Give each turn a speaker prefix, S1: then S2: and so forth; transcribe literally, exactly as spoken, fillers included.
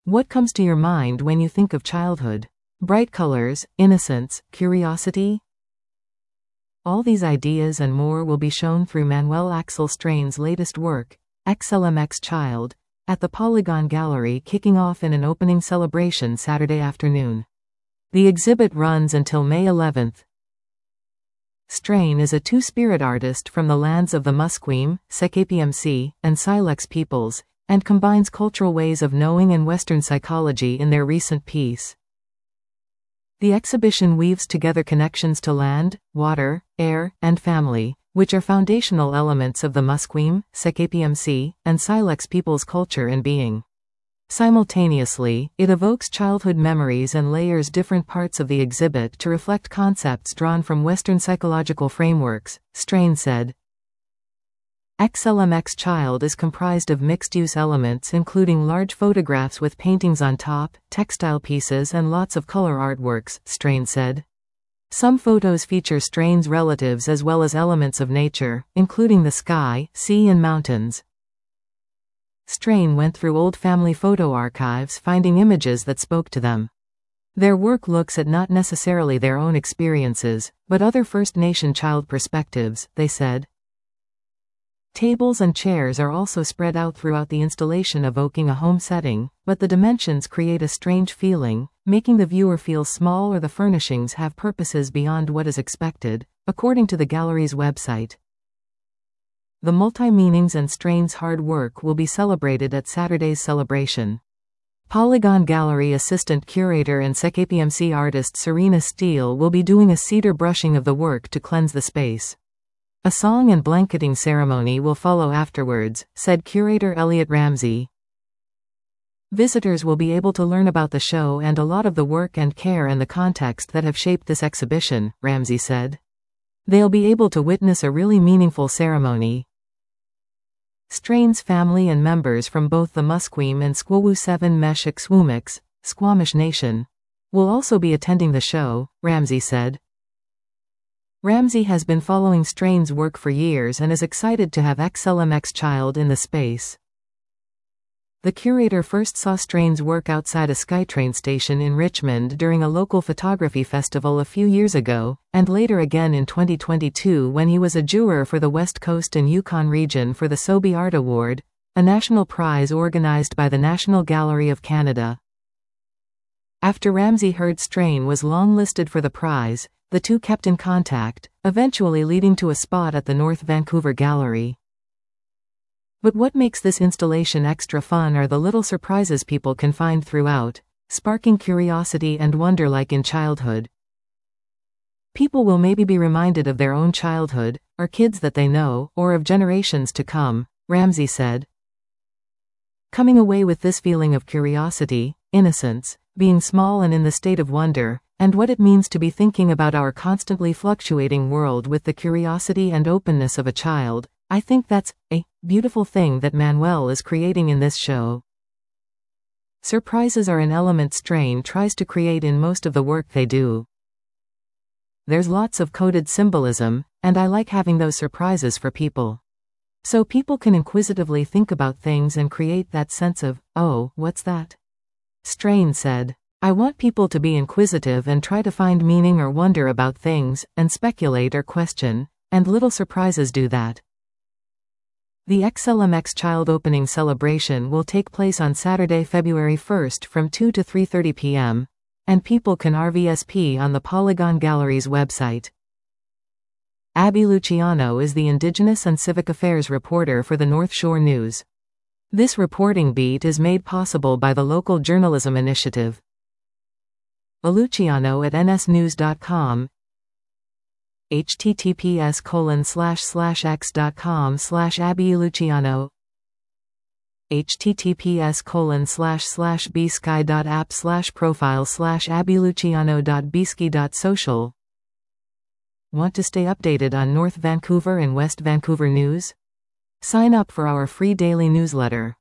S1: What comes to your mind when you think of childhood? Bright colors, innocence, curiosity? All these ideas and more will be shown through Manuel Axel Strain's latest work, X L M X Child, at the Polygon Gallery, kicking off in an opening celebration Saturday afternoon. The exhibit runs until May eleventh. Strain is a two-spirit artist from the lands of the Musqueam, Sekapiemsi, and Silex peoples, and combines cultural ways of knowing and Western psychology in their recent piece. The exhibition weaves together connections to land, water, air, and family, which are foundational elements of the Musqueam, Sekapiemsi, and Silex peoples' culture and being. Simultaneously, it evokes childhood memories and layers different parts of the exhibit to reflect concepts drawn from Western psychological frameworks, Strain said. X L M X Child is comprised of mixed-use elements including large photographs with paintings on top, textile pieces and lots of color artworks, Strain said. Some photos feature Strain's relatives as well as elements of nature, including the sky, sea and mountains. Strain went through old family photo archives finding images that spoke to them. Their work looks at not necessarily their own experiences, but other First Nation child perspectives, they said. Tables and chairs are also spread out throughout the installation, evoking a home setting, but the dimensions create a strange feeling, making the viewer feel small or the furnishings have purposes beyond what is expected, according to the gallery's website. The multi-meanings and Strain's hard work will be celebrated at Saturday's celebration. Polygon Gallery assistant curator and Sekapiemsi artist Serena Steele will be doing a cedar brushing of the work to cleanse the space. A song and blanketing ceremony will follow afterwards, said curator Elliot Ramsey. Visitors will be able to learn about the show and a lot of the work and care and the context that have shaped this exhibition, Ramsey said. They'll be able to witness a really meaningful ceremony. Strain's family and members from both the Musqueam and Squamish Squamish, Squamish Nation, will also be attending the show, Ramsey said. Ramsey has been following Strain's work for years and is excited to have X L M X Child in the space. The curator first saw Strain's work outside a SkyTrain station in Richmond during a local photography festival a few years ago, and later again in twenty twenty-two when he was a juror for the West Coast and Yukon region for the Sobey Art Award, a national prize organized by the National Gallery of Canada. After Ramsey heard Strain was longlisted for the prize, the two kept in contact, eventually leading to a spot at the North Vancouver Gallery. But what makes this installation extra fun are the little surprises people can find throughout, sparking curiosity and wonder like in childhood. People will maybe be reminded of their own childhood, or kids that they know, or of generations to come, Ramsey said. Coming away with this feeling of curiosity, innocence, being small and in the state of wonder, and what it means to be thinking about our constantly fluctuating world with the curiosity and openness of a child, I think that's a beautiful thing that Manuel is creating in this show. Surprises are an element Strain tries to create in most of the work they do. There's lots of coded symbolism, and I like having those surprises for people. So people can inquisitively think about things and create that sense of, oh, what's that? Strain said. I want people to be inquisitive and try to find meaning or wonder about things, and speculate or question, and little surprises do that. The X L M X Child opening celebration will take place on Saturday, February first from two to three thirty p m, and people can R V S P on the Polygon Gallery's website. Abby Luciano is the Indigenous and Civic Affairs reporter for the North Shore News. This reporting beat is made possible by the Local Journalism Initiative. Luciano at N S news dot com, https colon slash slash x dot com slash Abby Luciano, https colon slash slash bsky dot app slash profile slash Abby Luciano dot bsky dot social. Want to stay updated on North Vancouver and West Vancouver news? Sign up for our free daily newsletter.